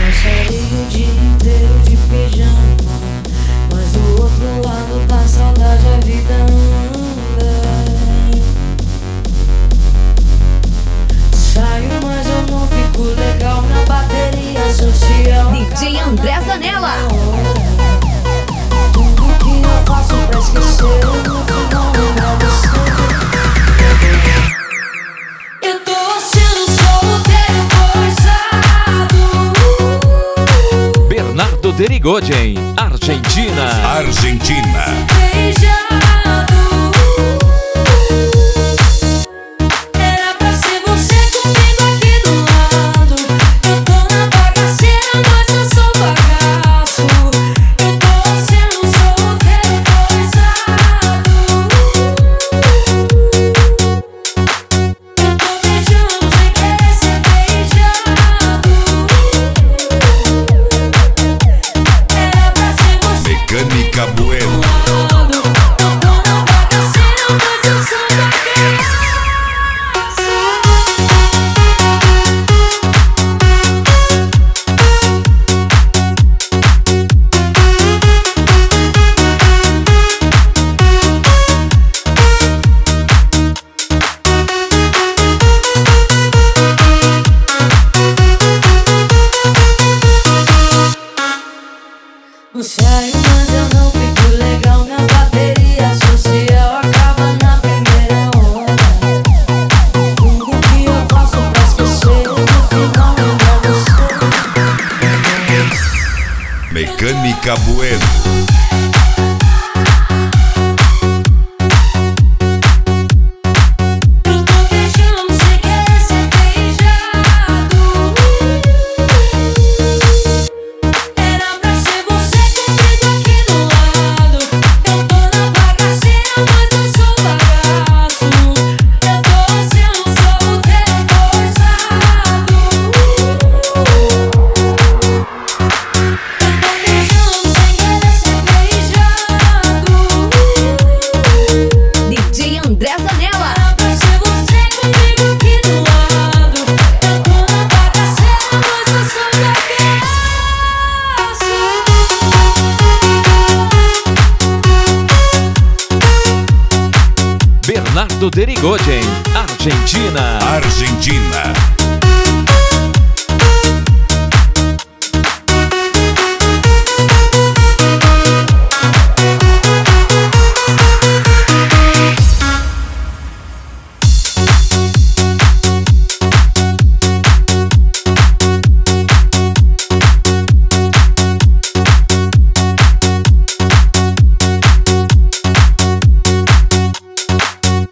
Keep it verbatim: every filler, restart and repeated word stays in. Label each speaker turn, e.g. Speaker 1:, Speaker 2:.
Speaker 1: Passaria o dia inteiro de pijama, mas do outro lado da saudade a vida anda. Saio, mas eu não fico legal na bateria social.
Speaker 2: D J André Zanella.
Speaker 1: Tudo que eu faço pra esquecer, no final não é você. Eu tô sendo solteiro forçado.
Speaker 3: Bernardo Derigoyen, Argentina.
Speaker 4: Argentina.
Speaker 1: Beijado. Era pra ser você comigo aqui do lado. Eu tô na bagaceira, mas eu sou bagaço. Eu tô sendo solteiro forçado. Eu tô beijando sem querer ser beijado. Era pra ser você
Speaker 4: Mecânica Bueno.
Speaker 1: lado. Eu tô na bagaceira, mas eu sou bagaço. Não saio, mas eu não fico legal na bateria social. Acaba na primeira hora. Tudo que eu faço pra esquecer, no final não é você.
Speaker 4: Mecânica Bueno.
Speaker 1: Eu tô beijando sem querer ser beijado. Era pra ser você comigo aqui do lado. Eu tô na bagaceira, mas eu sou bagaço. Eu tô sendo solteiro forçado. Eu tô beijando sem querer ser beijado.
Speaker 2: D J André Zanella.
Speaker 1: Era pra ser você comigo aqui do lado. Eu tô na bagaceira, mas eu sou bagaço.
Speaker 3: Bernardo Derigoyen, Argentina.
Speaker 4: Argentina.